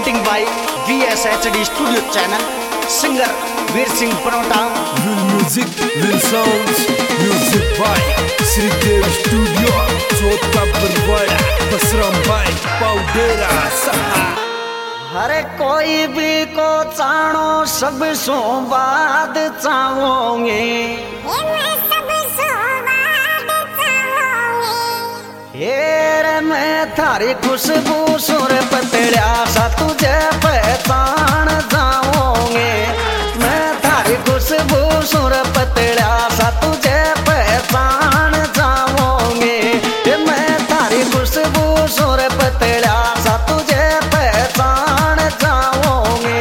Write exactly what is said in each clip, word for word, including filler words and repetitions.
presenting by V S H D Studio Channel, singer Veer Singh Panota. Will music, will sounds, music by Sridev Studio, Chota Barwada, Basram Bhai, Paudera, Saha. हरे कोई भी को चाणो सब सो बाद चाहोगे, हेर मैं थारी खुशबू सुर पतड़ा सा तुझे पहचान जाओगे, मैं थारी खुशबू सुर पतड़ा सा तुझे पहचान जाओगे, मैं थारी खुशबू सुर पतड़ा सा तुझे पहचान जाओगे।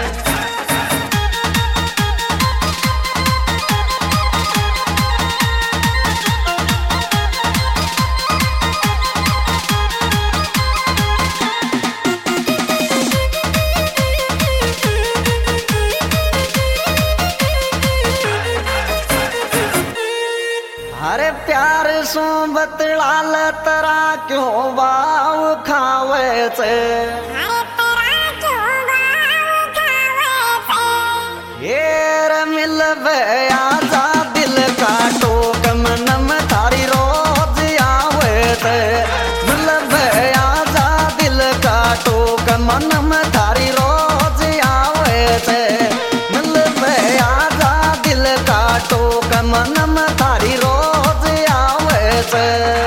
अरे प्यार सो बतलाल तरा क्यों बाव खावे से, हेर मिलवे आजा दिल का टोक मनम थारी रोज आवे से, मिलवे आजा दिल का टोक मनम थारी रोज आवे से, मिलवे आजा दिल का टोक मनम थारी रोज आवे से।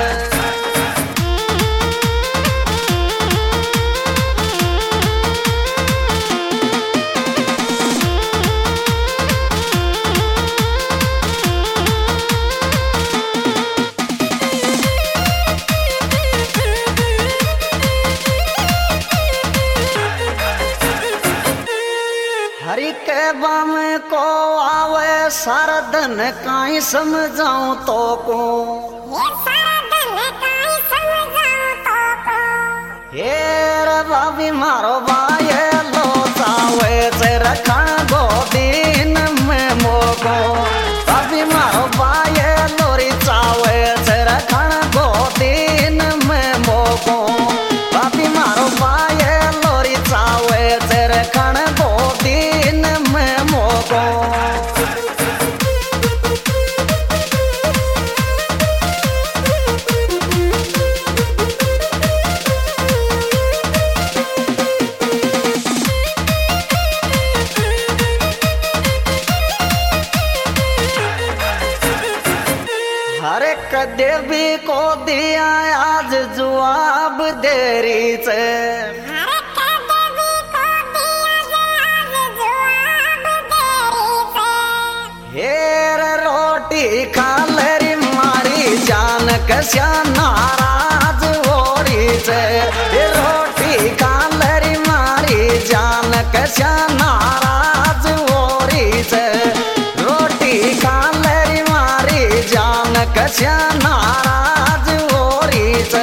हरि के बाम को आवे सारा धन काई समझाऊं तो को, हेर बाबी मारो बाये लो चावे से रखण गो दिन में मोको, बाबी मारो बाये लोरी चावे से रखण गो दिन में मोको, बाबी मारो बाये लोरी चावे से रखण गो दिन में मोको। हरे कदे भी को दिया आज जवाब देरी से, हेर रोटी खा लेरी मारी जान कस्या नाराज होरी से, रोटी खा लेरी मारी जान कस्या नाराज होरी से, रोटी खा लेरी मारी जान कस्या नाराज होरी से।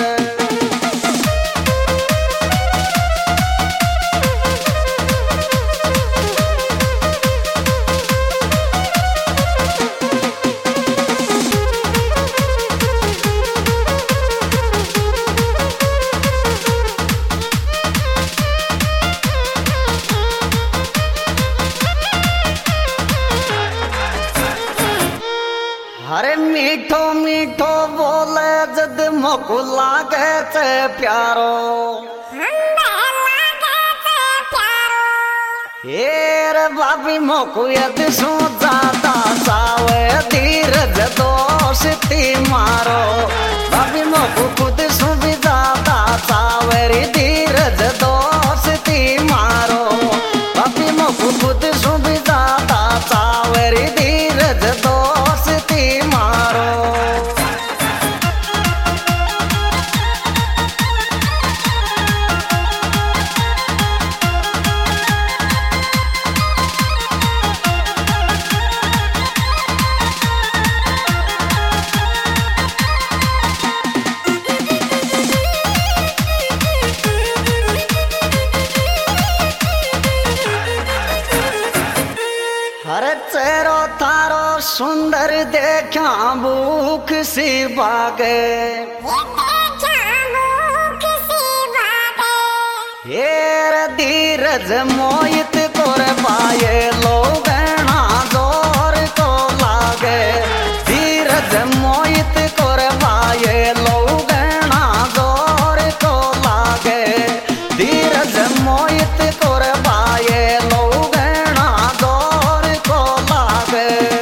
हरे मीठो मीठो बोले जद मोकु लागे ते प्यारो, हेर बाबी मोकु यद सो जाता सावे धीरज दोस्ती मारो, बाबी मोकु खुद सो भी जाता सावे धीरज दोस्ती मारो, बाबी मोकु खुद सो भी जाता सावे धीरज दोस्ती मारो। हरे चेहरो थारो सुंदर देखा भूख सी बागे, हेर धीरज मोहित कोर पाए लोगना जोर को लागे धीरज मोहित कोर पाए लोगना जोर को लागे धीरज मोहित कोर पाए लोगना जोर को लागे।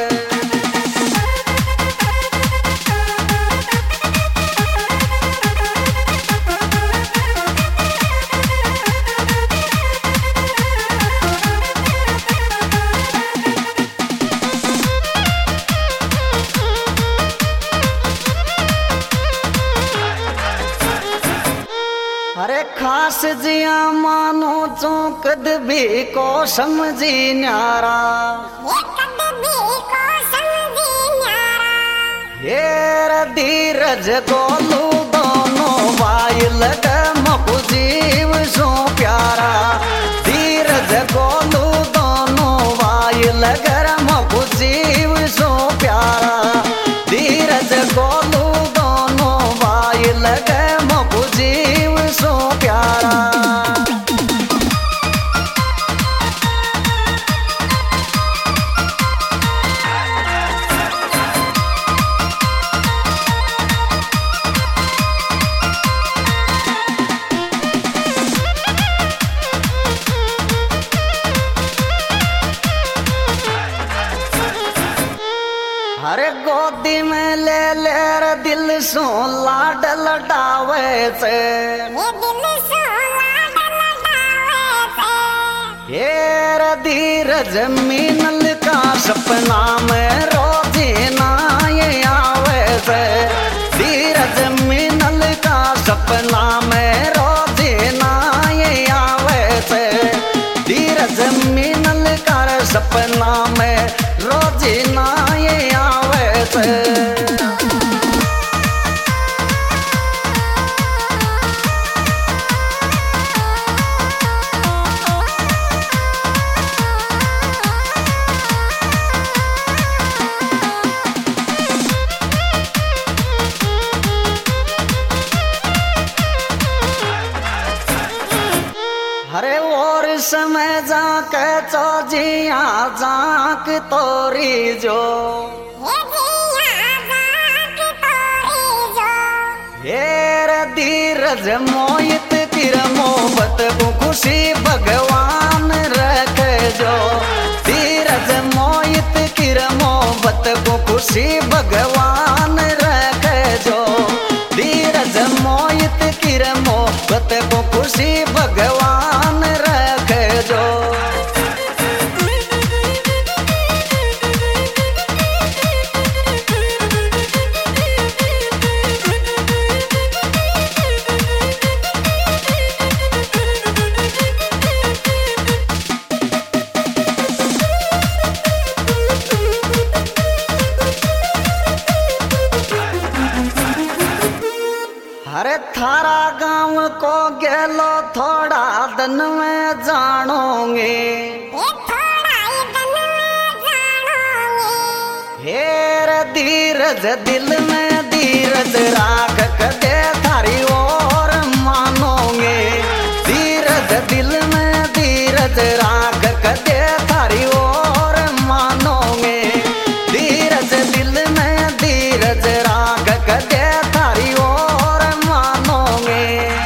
अरे खास जिया मानो चौकद भी को समझी न्यारा हेर धीरज गोलू दोनों भाई लग मकु जीव सो प्यारा धीरज गोलू दोनों भाई लग मकु जीव सो प्यारा धीरज गोलू दोनों भाई लग मकु जीव सो प्यारा। अरे गोदी में ले ले रे दिल सो लाड लडावे से हेर धीरज मीनल का सपना में रोजी ना ये आवे से धीरज मीनल का सपना में रोजी ना ये आवे से धीरज मीनल का सपना में रोजी ना ये आवे से। अरे और समय जाके चौजिया जाक तोरी जो हेर धीरज मोहित तिर मोहब्बत को खुशी भगवान रखे जो धीरज मोहित किर मोहब्बत को खुशी भगवान रखे जो धीरज मोहित किर मोहब्बत को खुशी भगवान रखे जो। अरे थारा गांव को गेलो थोड़ा दिन में जानोगे हेर धीरज दिल में धीरज राख कदे थारी और मानोगे धीरज दिल में धीरज राख कदे थारी और मानोगे धीरज दिल में धीरज राख कदे थारी और मानोगे।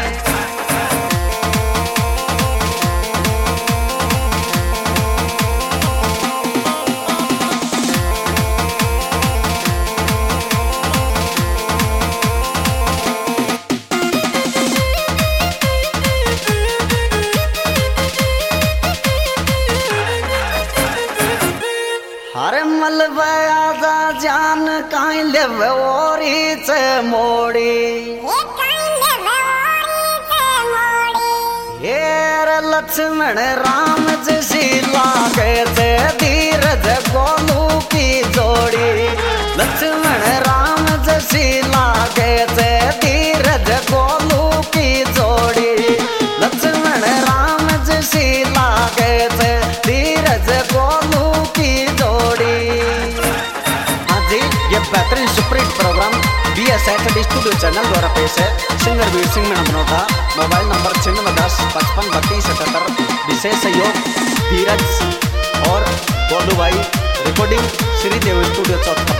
अरे मलबया जा जान काई लेव ओरी से मोड़ी हेर लक्ष्मण राम जैसी लागे से धीरज गोलू की जोड़ी लक्ष्मण राम जैसी लागे से धीरज गोलू की जोड़ी लक्ष्मण राम जैसी लागे से धीरज गोलू की जोड़ी। हाँ जी, ये बेहतरीन superhit programme B Saturday studio channel द्वारा पेश है singer Veer Singh Meena Banota. Mobile number छिन्नवे दस पचपन बत्तीस सतहत्तर। विशेष सहयोग धीरज और गोलू भाई। रिकॉर्डिंग श्रीदेव स्टूडियो चौथा।